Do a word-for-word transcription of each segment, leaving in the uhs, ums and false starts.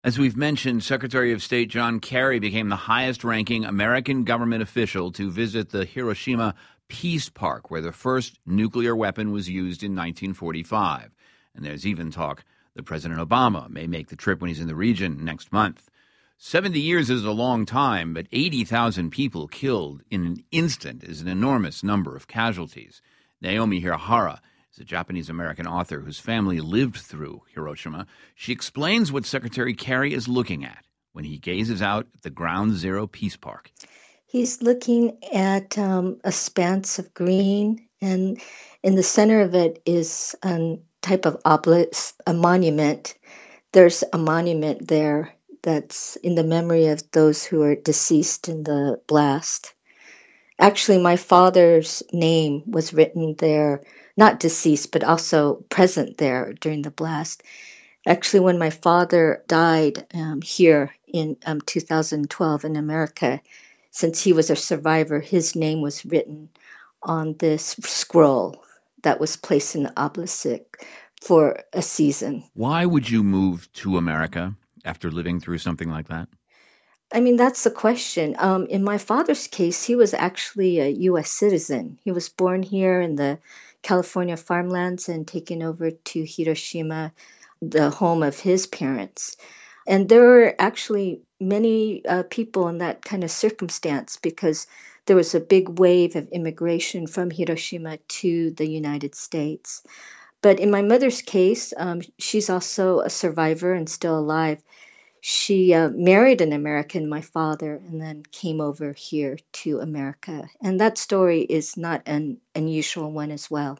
As we've mentioned, Secretary of State John Kerry became the highest-ranking American government official to visit the Hiroshima Peace Park, where the first nuclear weapon was used in nineteen forty-five. And there's even talk that President Obama may make the trip when he's in the region next month. seventy years is a long time, but eighty thousand people killed in an instant is an enormous number of casualties. Naomi Hirahara is a Japanese-American author whose family lived through Hiroshima. She explains what Secretary Kerry is looking at when he gazes out at the Ground Zero Peace Park. He's looking at um, a span of green, and in the center of it is a type of obelisk, a monument. There's a monument there that's in the memory of those who are deceased in the blast. Actually, my father's name was written there, not deceased, but also present there during the blast. Actually, when my father died um, here in um, two thousand twelve in America, since he was a survivor, his name was written on this scroll that was placed in the obelisk for a season. Why would you move to America after living through something like that? I mean, that's the question. Um, in my father's case, he was actually a U S citizen. He was born here in the California farmlands and taken over to Hiroshima, the home of his parents. And there were actually many uh, people in that kind of circumstance because there was a big wave of immigration from Hiroshima to the United States. But in my mother's case, um, she's also a survivor and still alive. She uh, married an American, my father, and then came over here to America. And that story is not an unusual one as well.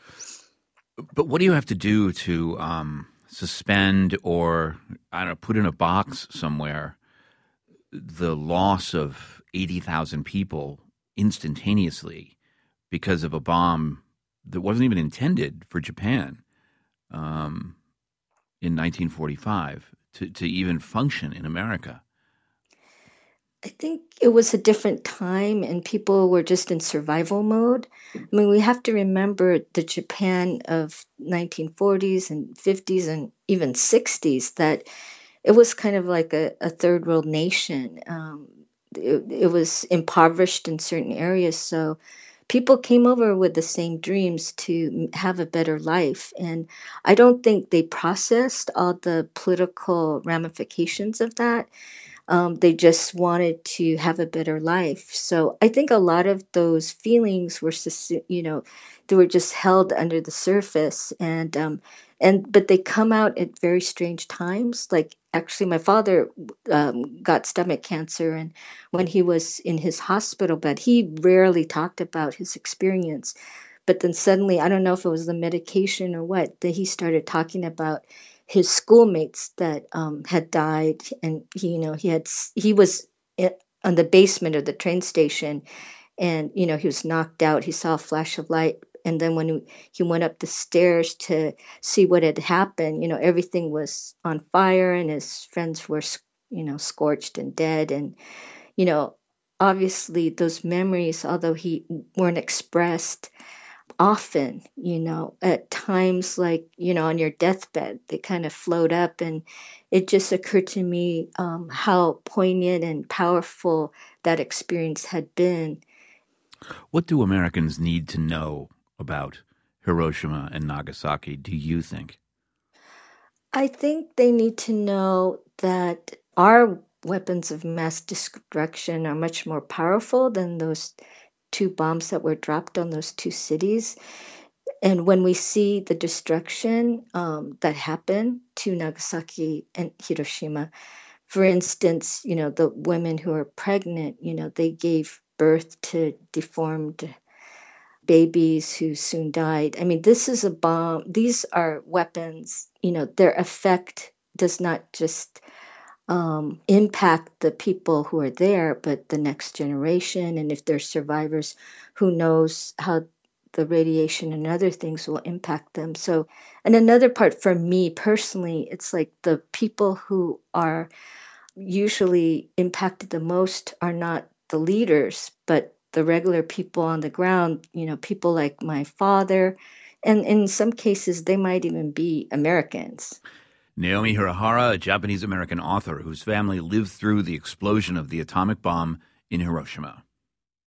But what do you have to do to um, suspend or, I don't know, put in a box somewhere the loss of eighty thousand people instantaneously because of a bomb that wasn't even intended for Japan um, in nineteen forty-five? To, to even function in America? I think it was a different time and people were just in survival mode. I mean, we have to remember the Japan of nineteen forties and fifties and even sixties, that it was kind of like a, a third world nation. Um, it, it was impoverished in certain areas. So people came over with the same dreams to have a better life. And I don't think they processed all the political ramifications of that. Um, they just wanted to have a better life. So I think a lot of those feelings were, you know, they were just held under the surface, and um, and but they come out at very strange times. Like actually, my father um, got stomach cancer, and when he was in his hospital bed, he rarely talked about his experience. But then suddenly, I don't know if it was the medication or what, that he started talking about his schoolmates that um, had died, and he, you know, he had he was on the basement of the train station, and you know he was knocked out. He saw a flash of light, and then when he, he went up the stairs to see what had happened, you know, everything was on fire, and his friends were, you know, scorched and dead, and you know, obviously those memories, although he weren't expressed often, you know, at times like, you know, on your deathbed, they kind of float up. And it just occurred to me um, how poignant and powerful that experience had been. What do Americans need to know about Hiroshima and Nagasaki, do you think? I think they need to know that our weapons of mass destruction are much more powerful than those two bombs that were dropped on those two cities. And when we see the destruction um, that happened to Nagasaki and Hiroshima, for instance, you know, the women who are pregnant, you know, they gave birth to deformed babies who soon died. I mean, this is a bomb. These are weapons, you know, their effect does not just um, impact the people who are there, but the next generation. And if they're survivors, who knows how the radiation and other things will impact them. So, and another part for me personally, it's like the people who are usually impacted the most are not the leaders, but the regular people on the ground, you know, people like my father. And in some cases, they might even be Americans. Naomi Hirahara, a Japanese-American author whose family lived through the explosion of the atomic bomb in Hiroshima.